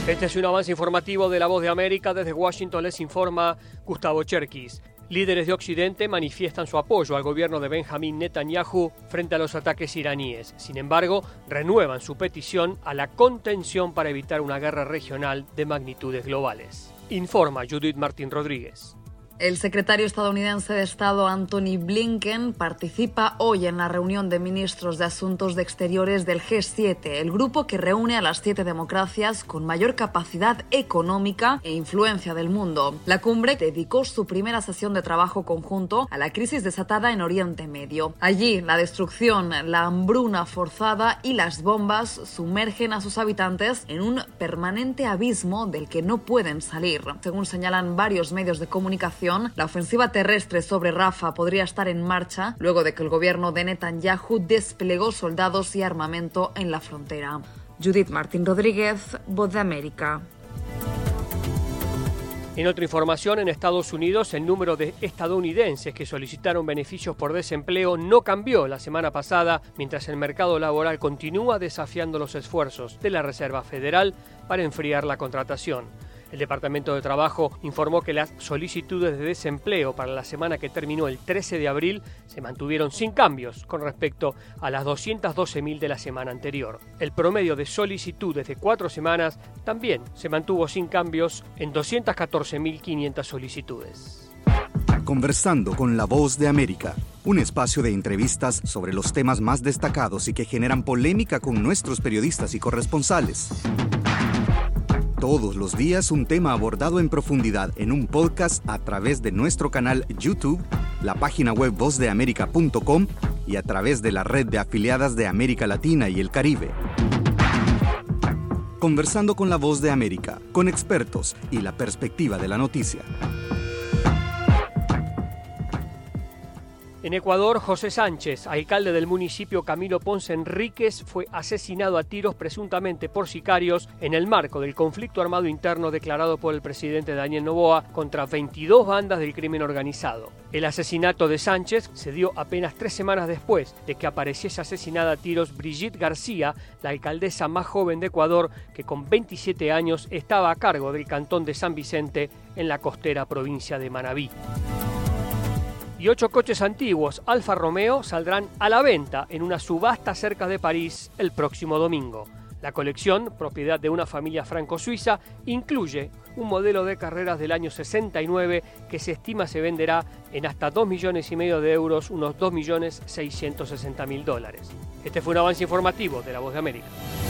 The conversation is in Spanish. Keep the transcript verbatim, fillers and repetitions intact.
Este es un avance informativo de La Voz de América. Desde Washington les informa Gustavo Cherkis. Líderes de Occidente manifiestan su apoyo al gobierno de Benjamín Netanyahu frente a los ataques iraníes. Sin embargo, renuevan su petición a la contención para evitar una guerra regional de magnitudes globales. Informa Judith Martín Rodríguez. El secretario estadounidense de Estado Antony Blinken participa hoy en la reunión de ministros de Asuntos de Exteriores del G siete, el grupo que reúne a las siete democracias con mayor capacidad económica e influencia del mundo. La cumbre dedicó su primera sesión de trabajo conjunto a la crisis desatada en Oriente Medio. Allí, la destrucción, la hambruna forzada y las bombas sumergen a sus habitantes en un permanente abismo del que no pueden salir. Según señalan varios medios de comunicación, la ofensiva terrestre sobre Rafah podría estar en marcha luego de que el gobierno de Netanyahu desplegó soldados y armamento en la frontera. Judith Martín Rodríguez, Voz de América. En otra información, en Estados Unidos, el número de estadounidenses que solicitaron beneficios por desempleo no cambió la semana pasada, mientras el mercado laboral continúa desafiando los esfuerzos de la Reserva Federal para enfriar la contratación. El Departamento de Trabajo informó que las solicitudes de desempleo para la semana que terminó el trece de abril se mantuvieron sin cambios con respecto a las doscientas doce mil de la semana anterior. El promedio de solicitudes de cuatro semanas también se mantuvo sin cambios en doscientas catorce mil quinientas solicitudes. Conversando con La Voz de América, un espacio de entrevistas sobre los temas más destacados y que generan polémica con nuestros periodistas y corresponsales. Todos los días un tema abordado en profundidad en un podcast a través de nuestro canal YouTube, la página web voz de américa punto com y a través de la red de afiliadas de América Latina y el Caribe. Conversando con La Voz de América, con expertos y la perspectiva de la noticia. En Ecuador, José Sánchez, alcalde del municipio Camilo Ponce Enríquez, fue asesinado a tiros presuntamente por sicarios en el marco del conflicto armado interno declarado por el presidente Daniel Noboa contra veintidós bandas del crimen organizado. El asesinato de Sánchez se dio apenas tres semanas después de que apareciese asesinada a tiros Brigitte García, la alcaldesa más joven de Ecuador, que con veintisiete años estaba a cargo del cantón de San Vicente en la costera provincia de Manabí. Y ocho coches antiguos Alfa Romeo saldrán a la venta en una subasta cerca de París el próximo domingo. La colección, propiedad de una familia franco-suiza, incluye un modelo de carreras del año sesenta y nueve que se estima se venderá en hasta dos millones y medio de euros, unos dos millones seiscientos sesenta mil dólares. Este fue un avance informativo de La Voz de América.